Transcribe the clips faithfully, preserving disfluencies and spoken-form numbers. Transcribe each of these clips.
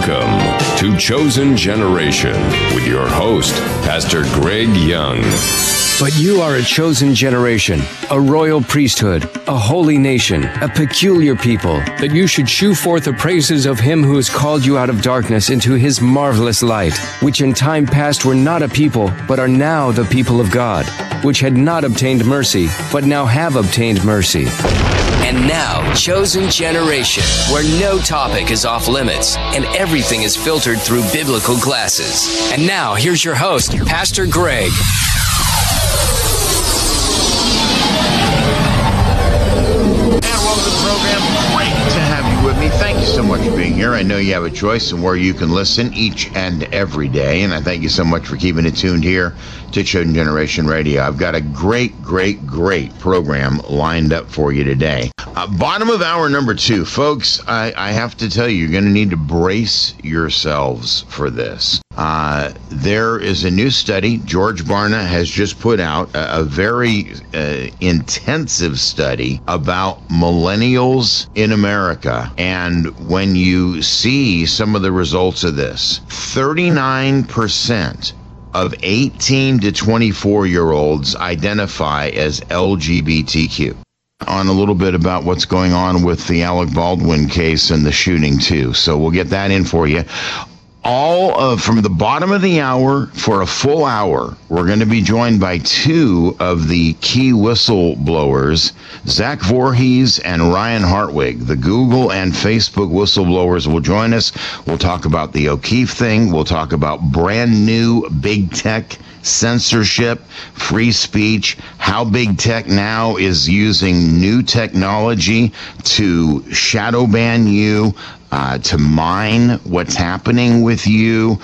Welcome to Chosen Generation with your host, Pastor Greg Young. But you are a chosen generation, a royal priesthood, a holy nation, a peculiar people, that you should shew forth the praises of him who has called you out of darkness into his marvelous light, which in time past were not a people, but are now the people of God, which had not obtained mercy, but now have obtained mercy. And now, Chosen Generation, where no topic is off limits and everything is filtered through biblical glasses. And now, here's your host, Pastor Greg. Thank you so much for being here. I know you have a choice in where you can listen each and every day, and I thank you so much for keeping it tuned here to Chosen Generation Radio. I've got a great, great, great program lined up for you today. Uh, bottom of hour number two. Folks, I, I have to tell you, you're going to need to brace yourselves for this. Uh, there is a new study George Barna has just put out, a, a very uh, intensive study about millennials in America. And when you see some of the results of this, thirty-nine percent of eighteen to twenty-four year olds identify as L G B T Q. On a little bit about what's going on with the Alec Baldwin case and the shooting too. So we'll get that in for you. All of from the bottom of the hour for a full hour, we're going to be joined by two of the key whistleblowers, Zach Voorhees and Ryan Hartwig. The Google and Facebook whistleblowers will join us. We'll talk about the O'Keefe thing. We'll talk about brand new big tech censorship, free speech, how big tech now is using new technology to shadow ban you, Uh, to mine what's happening with you,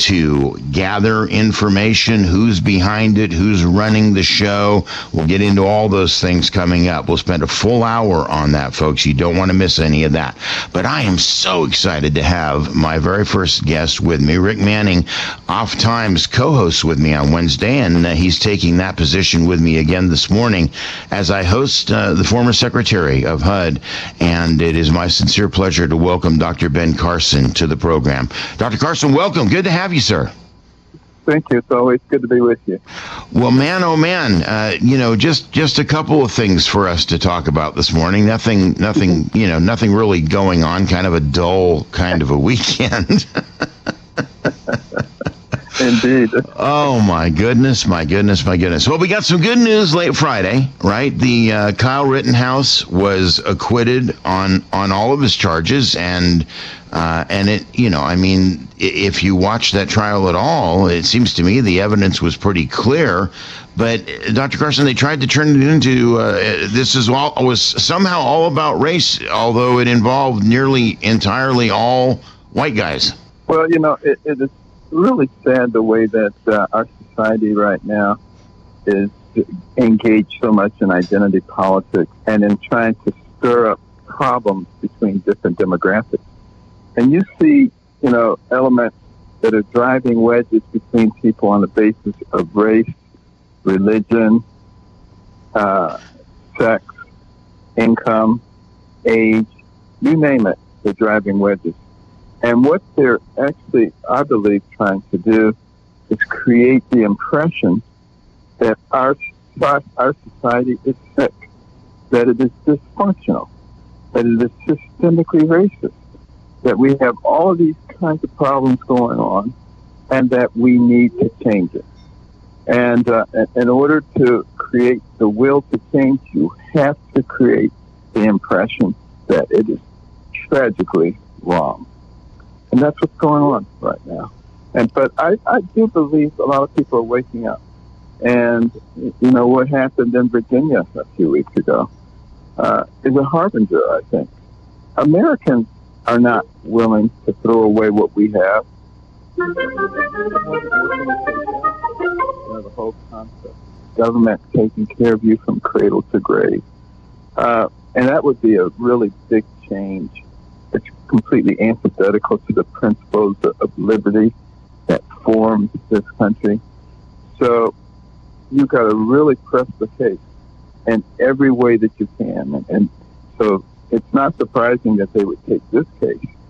to gather information, who's behind it, who's running the show. We'll get into all those things coming up. We'll spend a full hour on that, folks. You don't want to miss any of that. But I am so excited to have my very first guest with me, Rick Manning, Off Times co-host with me on Wednesday, and uh, he's taking that position with me again this morning as I host uh, the former Secretary of H U D, and it is my sincere pleasure to welcome Doctor Ben Carson to the program. Doctor Carson, welcome. Good to have you, sir. Thank you. It's always good to be with you. Well, man, oh man, uh, you know, just just a couple of things for us to talk about this morning. Nothing, nothing, you know, nothing really going on. Kind of a dull kind of a weekend. Indeed. Oh, my goodness, my goodness, my goodness. Well, we got some good news late Friday, right? The uh, Kyle Rittenhouse was acquitted on, on all of his charges, and uh, and it, you know, I mean, if you watch that trial at all, it seems to me the evidence was pretty clear. But Doctor Carson, they tried to turn it into uh, this is all was somehow all about race, although it involved nearly entirely all white guys. Well, you know, it, it is really sad the way that uh, our society right now is engaged so much in identity politics and in trying to stir up problems between different demographics. And you see, you know, elements that are driving wedges between people on the basis of race, religion, uh, sex, income, age, you name it, they're driving wedges. And what they're actually, I believe, trying to do is create the impression that our our society is sick, that it is dysfunctional, that it is systemically racist, that we have all of these kinds of problems going on, and that we need to change it. And uh, in order to create the will to change, you have to create the impression that it is tragically wrong. And that's what's going on right now. And but I, I do believe a lot of people are waking up. And, you know, what happened in Virginia a few weeks ago uh, is a harbinger, I think. Americans are not willing to throw away what we have. You know, the whole concept. Government taking care of you from cradle to grave. Uh, and that would be a really big change. It's completely antithetical to the principles of liberty that formed this country. So you've got to really press the case in every way that you can. And, and so it's not surprising that they would take this case and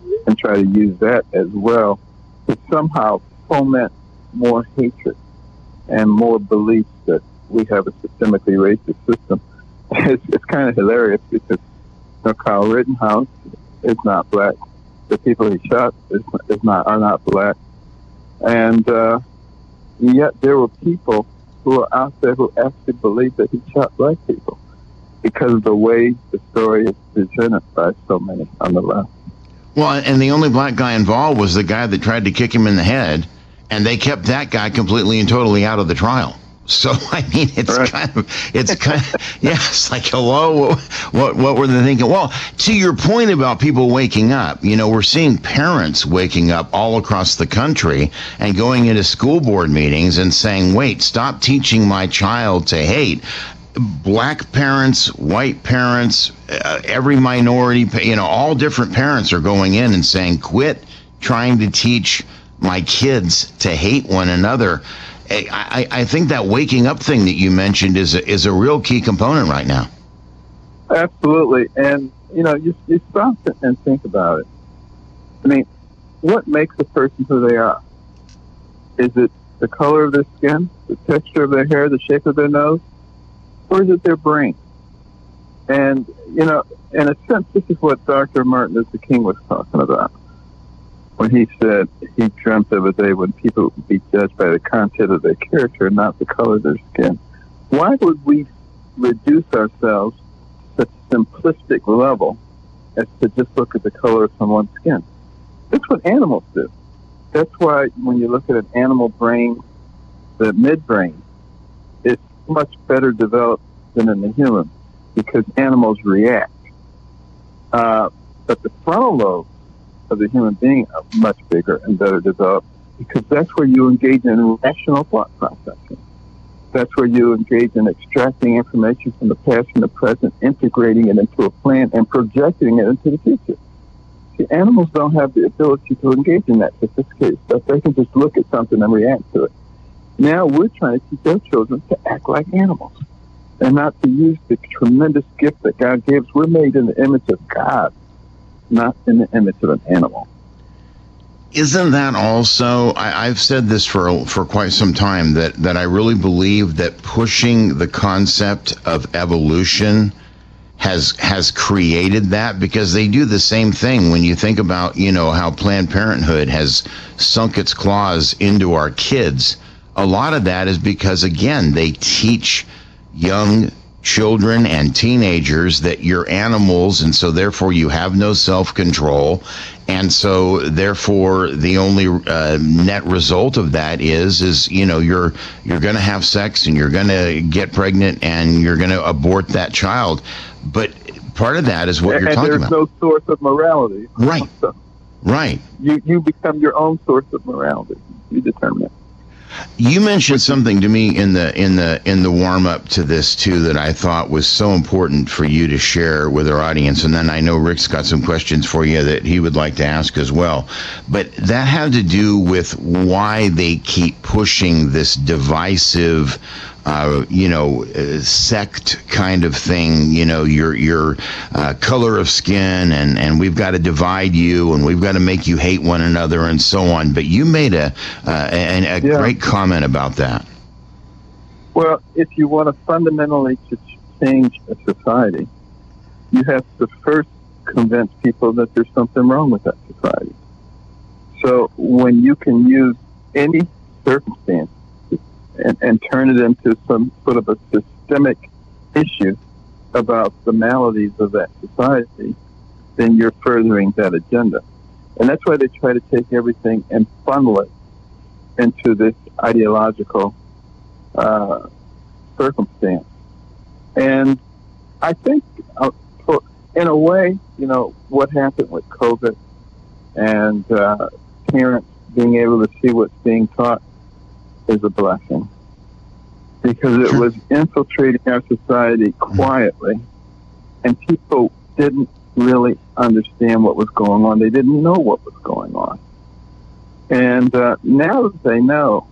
try to use that as well to somehow foment more hatred and more belief that we have a systemically racist system. It's, it's kind of hilarious because you know, Kyle Rittenhouse is not black. The people he shot is, is not are not black, and uh, yet there were people who are out there who actually believe that he shot black people because of the way the story is presented by so many on the left. Well, and the only black guy involved was the guy that tried to kick him in the head, and they kept that guy completely and totally out of the trial. So, I mean, it's right. kind of, it's kind of, yeah, it's like, hello, what, what, what were they thinking? Well, to your point about people waking up, you know, we're seeing parents waking up all across the country and going into school board meetings and saying, wait, stop teaching my child to hate. Black parents, white parents, uh, every minority, you know, all different parents are going in and saying, quit trying to teach my kids to hate one another. I, I think that waking up thing that you mentioned is a, is a real key component right now. Absolutely. And, you know, you, you stop and think about it. I mean, what makes a person who they are? Is it the color of their skin, the texture of their hair, the shape of their nose? Or is it their brain? And, you know, in a sense, this is what Doctor Martin Luther King was talking about when he said he dreamt of a day when people would be judged by the content of their character, not the color of their skin. Why would we reduce ourselves to such a simplistic level as to just look at the color of someone's skin? That's what animals do. That's why when you look at an animal brain, the midbrain, it's much better developed than in the human because animals react. Uh, but the frontal lobe of the human being are much bigger and better developed because that's where you engage in rational thought processing. That's where you engage in extracting information from the past and the present, integrating it into a plan, and projecting it into the future. See, animals don't have the ability to engage in that sophisticated stuff. They can just look at something and react to it. Now we're trying to teach our children to act like animals and not to use the tremendous gift that God gives. We're made in the image of God, not in the image of an animal. Isn't that also, I, I've said this for for quite some time, that, that I really believe that pushing the concept of evolution has has created that, because they do the same thing when you think about, you know, how Planned Parenthood has sunk its claws into our kids. A lot of that is because, again, they teach young children and teenagers that you're animals, and so therefore you have no self-control, and so therefore the only uh, net result of that is is you know you're you're going to have sex and you're going to get pregnant and you're going to abort that child. But part of that is what and, you're and talking there's about. There's no source of morality. Right. So right. You you become your own source of morality. You determine it. You mentioned something to me in the in the in the warm up to this too that I thought was so important for you to share with our audience, and then I know Rick's got some questions for you that he would like to ask as well. But that had to do with why they keep pushing this divisive, uh, you know, uh, sect kind of thing. You know, your your uh, color of skin, and and we've got to divide you, and we've got to make you hate one another, and so on. But you made a uh, a, a yeah. great comment about that. Well, if you want to fundamentally to change a society, you have to first convince people that there's something wrong with that society. So when you can use any circumstance and, and turn it into some sort of a systemic issue about the maladies of that society, then you're furthering that agenda. And that's why they try to take everything and funnel it into this ideological uh, circumstance. And I think, uh, for, in a way, you know, what happened with COVID and uh, parents being able to see what's being taught is a blessing, because it was infiltrating our society quietly, and people didn't really understand what was going on. They didn't know what was going on. And uh, now that they know,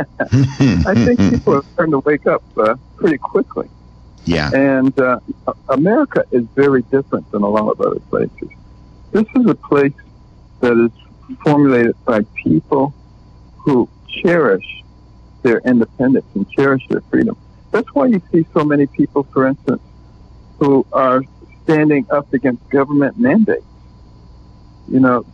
I think people are starting to wake up uh, pretty quickly. Yeah. And uh, America is very different than a lot of other places. This is a place that is formulated by people who cherish their independence and cherish their freedom. That's why you see so many people, for instance, who are standing up against government mandates. You know,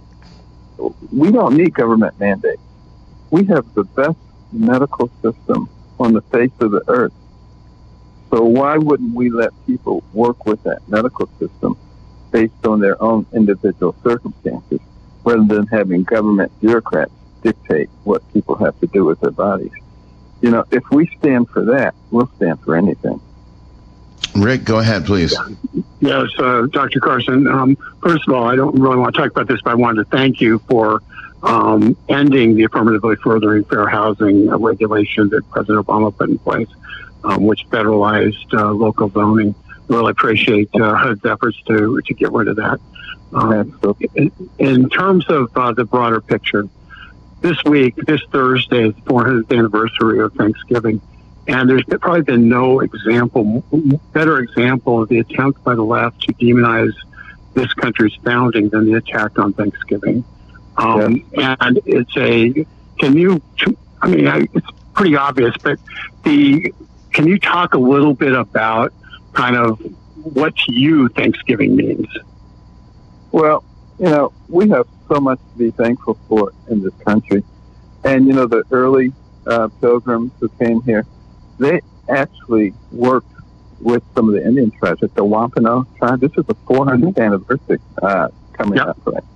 we don't need government mandates. We have the best medical system on the face of the earth. So why wouldn't we let people work with that medical system based on their own individual circumstances, rather than having government bureaucrats dictate what people have to do with their bodies? You know, if we stand for that, we'll stand for anything. Rick, go ahead, please. Yes, uh, Doctor Carson. Um, first of all, I don't really want to talk about this, but I wanted to thank you for um, ending the affirmatively furthering fair housing uh, regulation that President Obama put in place, um, which federalized uh, local zoning. Really appreciate uh, H U D's efforts to to get rid of that. Um, in, in terms of uh, the broader picture, this week, this Thursday, is the four hundredth anniversary of Thanksgiving. And there's probably been no example, better example of the attempt by the left to demonize this country's founding than the attack on Thanksgiving. Um, yeah. And it's a, can you, I mean, I, it's pretty obvious, but the, can you talk a little bit about kind of what to you Thanksgiving means? Well, you know, we have so much to be thankful for in this country. And, you know, the early uh, pilgrims who came here, they actually worked with some of the Indian tribes, like the Wampano tribe. This is the four hundredth anniversary uh, coming yep. up, right?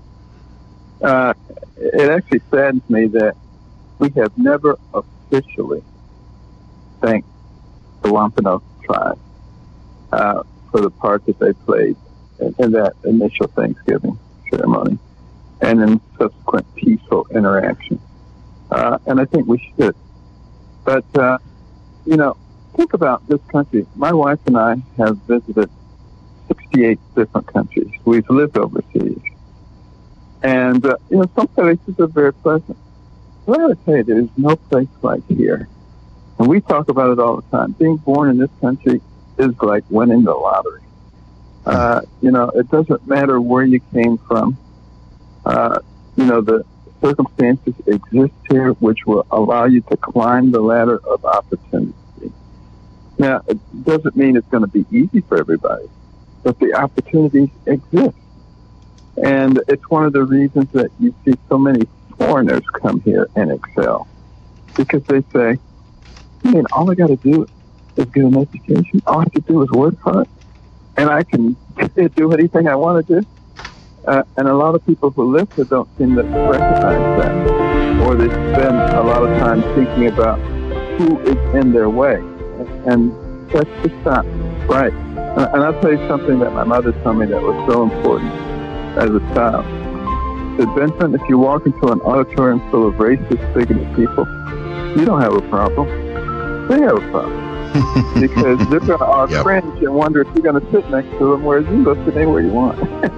Uh, it actually saddens me that we have never officially thanked the Wampano tribe uh, for the part that they played in, in that initial Thanksgiving ceremony and in subsequent peaceful interaction. Uh, and I think we should. But, uh, you know, think about this country. My wife and I have visited sixty-eight different countries. We've lived overseas. And, uh, you know, some places are very pleasant. But I would tell you, there's no place like here. And we talk about it all the time. Being born in this country is like winning the lottery. Uh, you know, it doesn't matter where you came from. Uh, you know, the circumstances exist here which will allow you to climb the ladder of opportunity. Now, it doesn't mean it's going to be easy for everybody, but the opportunities exist. And it's one of the reasons that you see so many foreigners come here and excel. Because they say, I mean, all I got to do is get an education. All I have to do is work hard, and I can do anything I want to do. Uh, and a lot of people who live here don't seem to recognize that. Or they spend a lot of time thinking about who is in their way. And that's just not right. And, and I'll tell you something that my mother told me that was so important as a child. She said, Vincent, if you walk into an auditorium full of racist, bigoted people, you don't have a problem. They have a problem. Because they're going to all yep. cringe and wonder if you're going to sit next to them, whereas you go sit anywhere you want.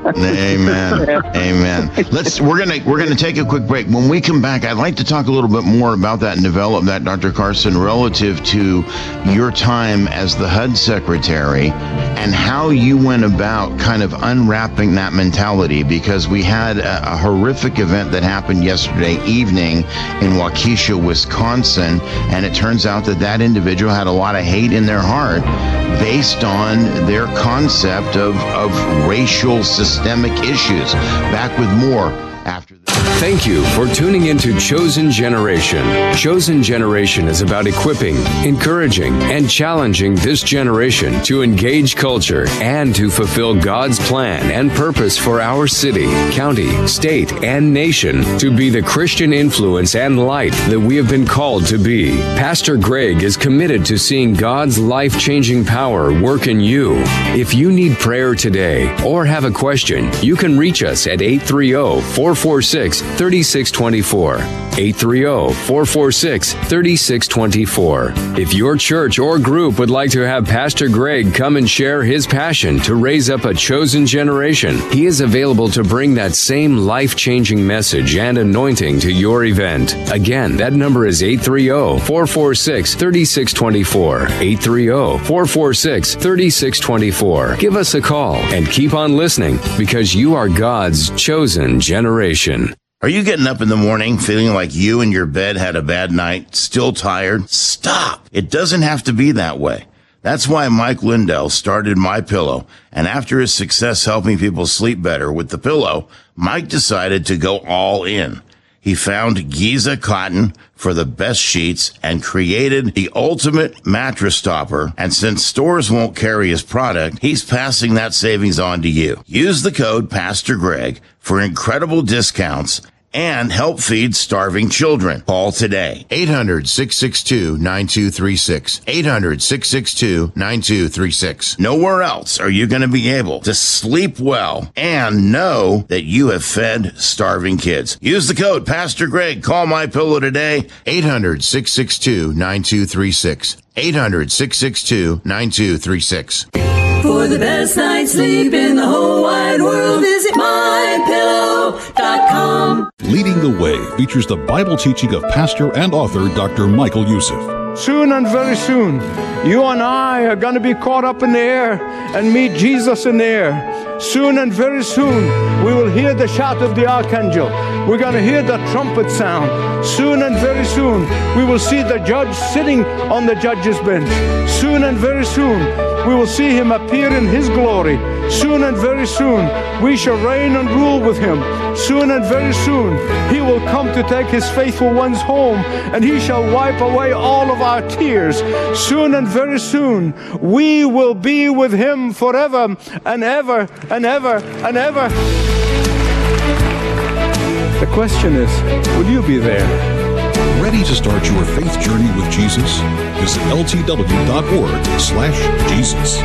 Amen. Amen. Let's we're gonna we're gonna take a quick break. When we come back, I'd like to talk a little bit more about that and develop that, Doctor Carson, relative to your time as the H U D secretary and how you went about kind of unwrapping that mentality, because we had a, a horrific event that happened yesterday evening in Waukesha, Wisconsin, and it turns out that that individual had a lot of hate in their heart based on their concept of, of racial systemic issues. Back with more after this. Thank you for tuning into Chosen Generation. Chosen Generation is about equipping, encouraging, and challenging this generation to engage culture and to fulfill God's plan and purpose for our city, county, state, and nation to be the Christian influence and light that we have been called to be. Pastor Greg is committed to seeing God's life-changing power work in you. If you need prayer today or have a question, you can reach us at eight three zero, four four six, six, three six two four. eight three zero, four four six, three six two four. If your church or group would like to have Pastor Greg come and share his passion to raise up a chosen generation, he is available to bring that same life-changing message and anointing to your event. Again, that number is eight three zero, four four six, three six two four. eight three zero, four four six, three six two four. Give us a call and keep on listening, because you are God's chosen generation. Are you getting up in the morning feeling like you and your bed had a bad night, still tired? Stop. It doesn't have to be that way. That's why Mike Lindell started MyPillow, and after his success helping people sleep better with the pillow, Mike decided to go all in. He found Giza cotton for the best sheets and created the ultimate mattress topper. And since stores won't carry his product, he's passing that savings on to you. Use the code Pastor Greg for incredible discounts and help feed starving children. Call today. eight hundred, six six two, nine two three six. eight hundred, six six two, nine two three six. Nowhere else are you going to be able to sleep well and know that you have fed starving kids. Use the code Pastor Greg. Call MyPillow today. eight hundred, six six two, nine two three six. eight hundred, six six two, nine two three six. For the best night's sleep in the whole wide world, visit my pillow dot com. Leading the Way features the Bible teaching of pastor and author Doctor Michael Youssef. Soon and very soon, you and I are going to be caught up in the air and meet Jesus in the air. Soon and very soon, we will hear the shout of the archangel. We're going to hear the trumpet sound. Soon and very soon, we will see the judge sitting on the judge's bench. Soon and very soon, we will see him appear in his glory. Soon and very soon, we shall reign and rule with him. Soon and very soon, he will come to take his faithful ones home, and he shall wipe away all of our tears. Soon and very soon, we will be with him forever and ever and ever and ever. The question is, will you be there? Ready to start your faith journey with Jesus? Visit L T W dot org slash Jesus.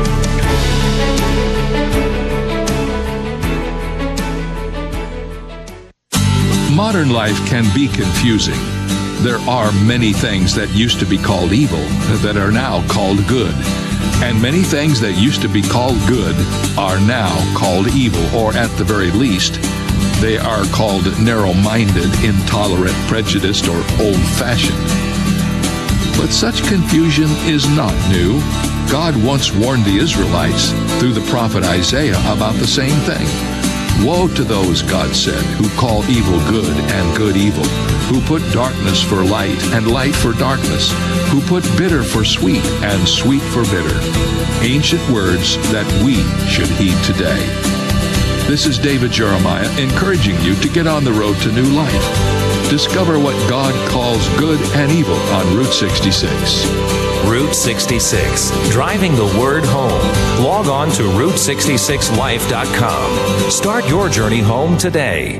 Modern life can be confusing. There are many things that used to be called evil that are now called good. And many things that used to be called good are now called evil, or at the very least, they are called narrow-minded, intolerant, prejudiced, or old-fashioned. But such confusion is not new. God once warned the Israelites through the prophet Isaiah about the same thing. Woe to those, God said, who call evil good and good evil, who put darkness for light and light for darkness, who put bitter for sweet and sweet for bitter. Ancient words that we should heed today. This is David Jeremiah encouraging you to get on the road to new life. Discover what God calls good and evil on Route sixty-six. Route sixty-six, driving the word home. Log on to route sixty-six life dot com. Start your journey home today.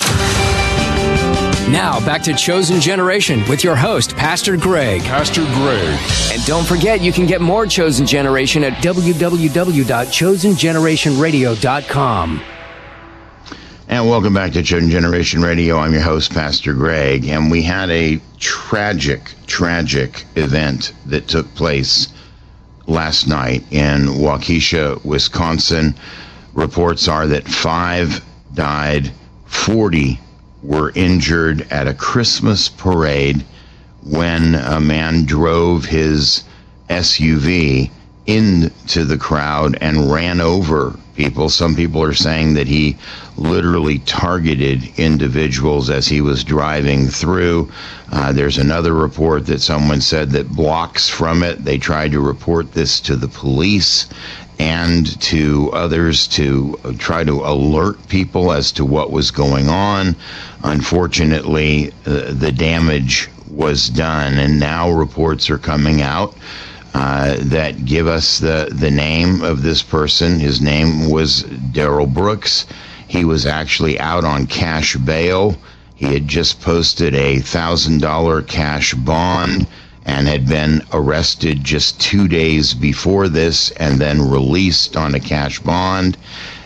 Now, back to Chosen Generation with your host, Pastor Greg. Pastor Greg. And don't forget, you can get more Chosen Generation at w w w dot chosen generation radio dot com. And welcome back to Chosen Generation Radio. I'm your host, Pastor Greg, and we had a tragic, tragic event that took place last night in Waukesha, Wisconsin. Reports are that five died, forty were injured at a Christmas parade when a man drove his S U V into the crowd and ran over people. Some people are saying that he literally targeted individuals as he was driving through. Uh, there's another report that someone said that blocks from it, they tried to report this to the police and to others to try to alert people as to what was going on. Unfortunately, uh, the damage was done, and now reports are coming out Uh, that give us the, the name of this person. His name was Darrell Brooks. He was actually out on cash bail. He had just posted a one thousand dollars cash bond and had been arrested just two days before this and then released on a cash bond.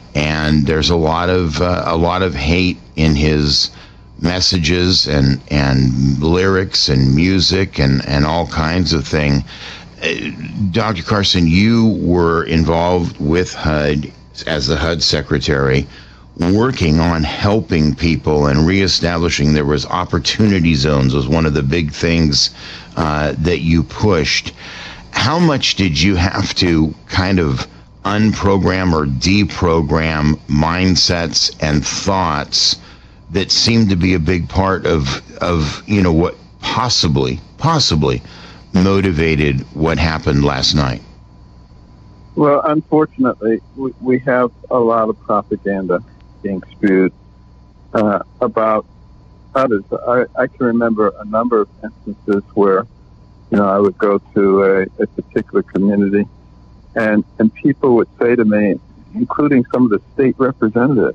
and there's a lot of uh, a lot of hate in his messages and and lyrics and music and and all kinds of things. Uh, Doctor Carson, you were involved with H U D as the H U D secretary, working on helping people and reestablishing there was opportunity zones was one of the big things uh, that you pushed. How much did you have to kind of unprogram or deprogram mindsets and thoughts that seemed to be a big part of, of you know, what possibly, possibly motivated what happened last night? Well, unfortunately, we, we have a lot of propaganda being spewed uh, about others. I, I can remember a number of instances where, you know, I would go to a, a particular community, and, and people would say to me, including some of the state representatives,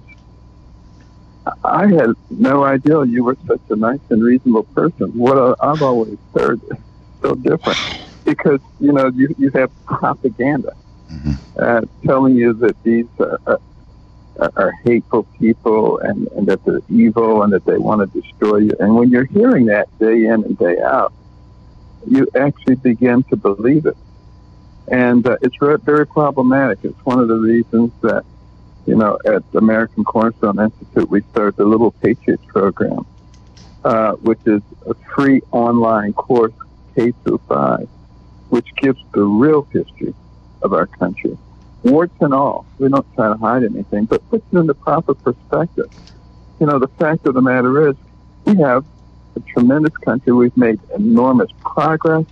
I had no idea you were such a nice and reasonable person. What I've always heard is so different, because, you know, you, you have propaganda mm-hmm. uh, telling you that these are, are, are hateful people and, and that they're evil and that they want to destroy you. And when you're hearing that day in and day out, you actually begin to believe it. And uh, it's re- very problematic. It's one of the reasons that, you know, at the American Cornerstone Institute, we started the Little Patriots program, uh, which is a free online course, K through five, which gives the real history of our country, warts and all. We don't try to hide anything, but puts it in the proper perspective. You know, the fact of the matter is, we have a tremendous country. We've made enormous progress.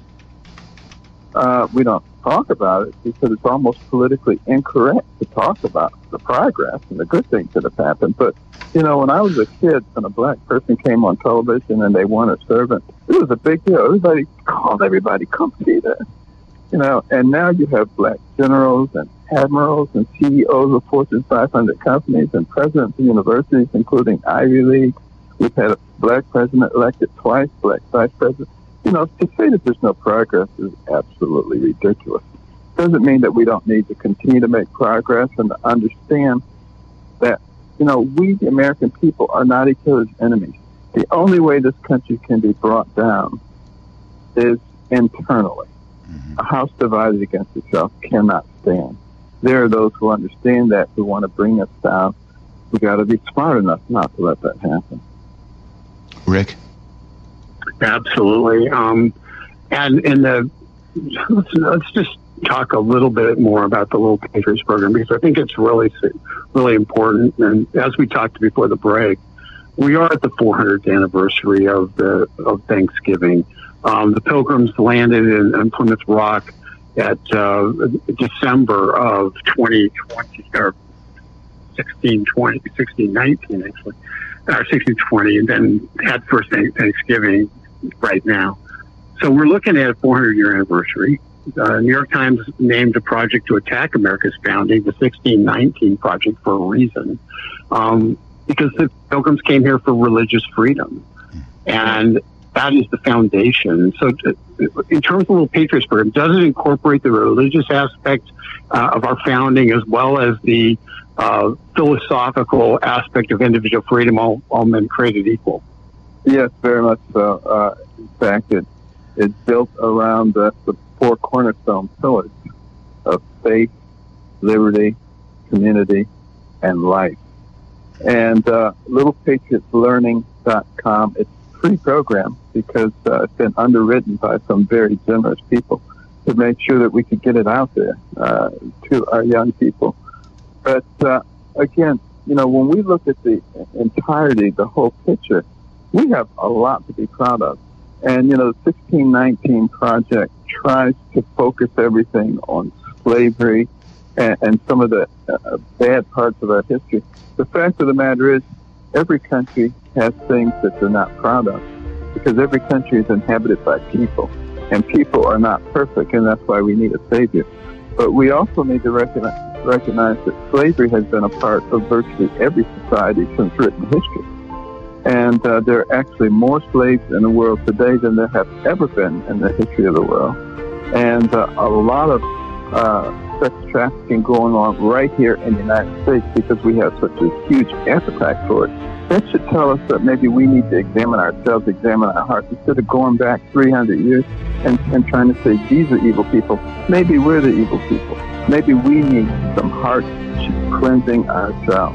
Uh, we don't talk about it because it's almost politically incorrect to talk about the progress and the good things that have happened. But, you know, when I was a kid, when a black person came on television and they won a servant, it was a big deal. Everybody called everybody, come see this. You know, and now you have black generals and admirals and C E Os of Fortune five hundred companies and presidents of universities, including Ivy League. We've had a black president elected twice, black vice president. You know, to say that there's no progress is absolutely ridiculous. Doesn't mean that we don't need to continue to make progress and to understand that, you know, we, the American people, are not each other's enemies. The only way this country can be brought down is internally. Mm-hmm. A house divided against itself cannot stand. There are those who understand that, who want to bring us down. We got to be smart enough not to let that happen. Rick? Absolutely. Um, and in the, let's, let's just talk a little bit more about the Little Patriots program, because I think it's really, really important. And as we talked before the break, we are at the four hundredth anniversary of the of Thanksgiving. Um, the Pilgrims landed in, in Plymouth Rock at uh, December of twenty twenty, or sixteen twenty, sixteen nineteen actually, or sixteen twenty, and then had first Thanksgiving right now. So we're looking at a four hundred year anniversary. Uh, New York Times named a project to attack America's founding the sixteen nineteen Project for a reason, um, because the Pilgrims came here for religious freedom, and that is the foundation. So uh, in terms of the Little Patriots program, does it incorporate the religious aspect uh, of our founding as well as the uh, philosophical aspect of individual freedom, all, all men created equal? Yes, very much so. Uh, in fact, it, it's built around the, the four cornerstone pillars of faith, liberty, community, and life. And uh, little patriots learning dot com, it's a free program because uh, it's been underwritten by some very generous people to make sure that we could get it out there uh, to our young people. But uh, again, you know, when we look at the entirety, the whole picture, we have a lot to be proud of. And, you know, the sixteen nineteen Project tries to focus everything on slavery and, and some of the uh, bad parts of our history. The fact of the matter is, every country has things that they're not proud of, because every country is inhabited by people, and people are not perfect, and that's why we need a savior. But we also need to recognize, recognize that slavery has been a part of virtually every society since written history. And uh, there are actually more slaves in the world today than there have ever been in the history of the world. And uh, a lot of uh, sex trafficking going on right here in the United States because we have such a huge appetite for it. That should tell us that maybe we need to examine ourselves, examine our hearts, instead of going back three hundred years and, and trying to say these are evil people. Maybe we're the evil people. Maybe we need some heart cleansing ourselves.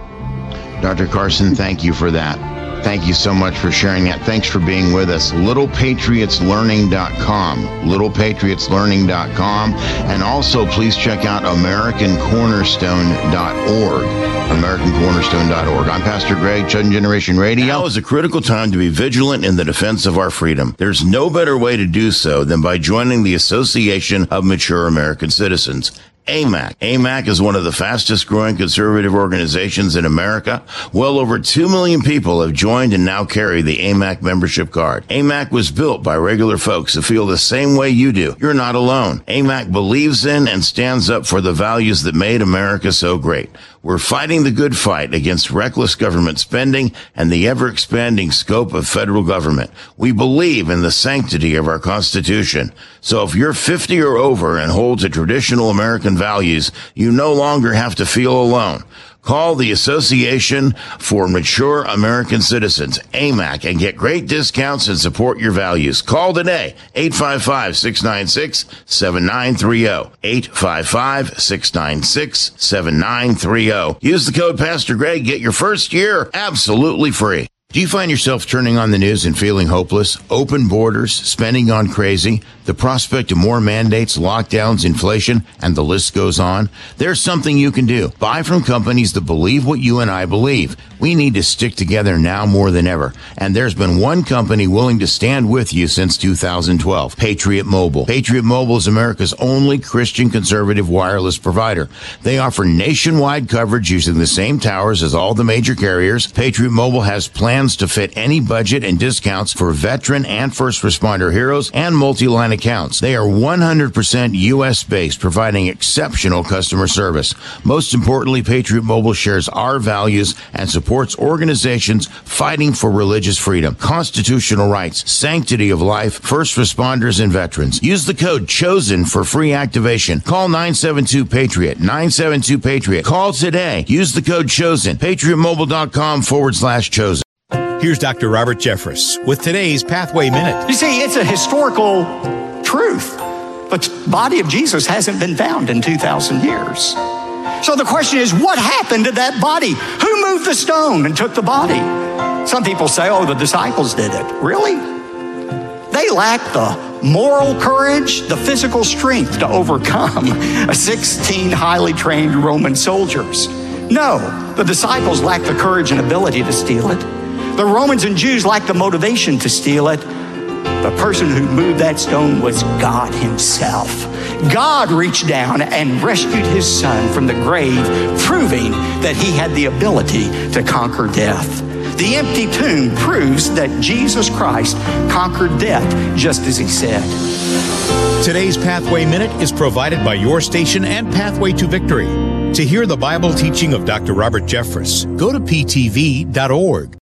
Doctor Carson, thank you for that. Thank you so much for sharing that. Thanks for being with us. little patriots learning dot com. little patriots learning dot com. And also, please check out american cornerstone dot org. american cornerstone dot org. I'm Pastor Greg, Chosen Generation Radio. Now is a critical time to be vigilant in the defense of our freedom. There's no better way to do so than by joining the Association of Mature American Citizens. A M A C. A M A C is one of the fastest growing conservative organizations in America. Well over two million people have joined and now carry the A M A C membership card. A M A C was built by regular folks who feel the same way you do. You're not alone. A M A C believes in and stands up for the values that made America so great. We're fighting the good fight against reckless government spending and the ever-expanding scope of federal government. We believe in the sanctity of our Constitution. So if you're fifty or over and hold to traditional American values, you no longer have to feel alone. Call the Association for Mature American Citizens, A M A C, and get great discounts and support your values. Call today, eight five five, six nine six, seven nine three zero, eight five five, six nine six, seven nine three zero. Use the code Pastor Greg, get your first year absolutely free. Do you find yourself turning on the news and feeling hopeless? Open borders, spending on crazy, the prospect of more mandates, lockdowns, inflation, and the list goes on? There's something you can do. Buy from companies that believe what you and I believe. We need to stick together now more than ever. And there's been one company willing to stand with you since two thousand twelve, Patriot Mobile. Patriot Mobile is America's only Christian conservative wireless provider. They offer nationwide coverage using the same towers as all the major carriers. Patriot Mobile has plans to fit any budget and discounts for veteran and first responder heroes and multi-line accounts. They are one hundred percent U S based, providing exceptional customer service. Most importantly, Patriot Mobile shares our values and supports organizations fighting for religious freedom, constitutional rights, sanctity of life, first responders, and veterans. Use the code CHOSEN for free activation. Call nine seven two PATRIOT, nine seven two PATRIOT. Call today. Use the code CHOSEN, patriotmobile.com forward slash chosen. Here's Doctor Robert Jeffress with today's Pathway Minute. You see, it's a historical truth. The body of Jesus hasn't been found in two thousand years. So the question is, what happened to that body? Who moved the stone and took the body? Some people say, oh, the disciples did it. Really? They lacked the moral courage, the physical strength to overcome sixteen highly trained Roman soldiers. No, the disciples lacked the courage and ability to steal it. The Romans and Jews lacked the motivation to steal it. The person who moved that stone was God himself. God reached down and rescued his son from the grave, proving that he had the ability to conquer death. The empty tomb proves that Jesus Christ conquered death just as he said. Today's Pathway Minute is provided by your station and Pathway to Victory. To hear the Bible teaching of Doctor Robert Jeffress, go to p t v dot org.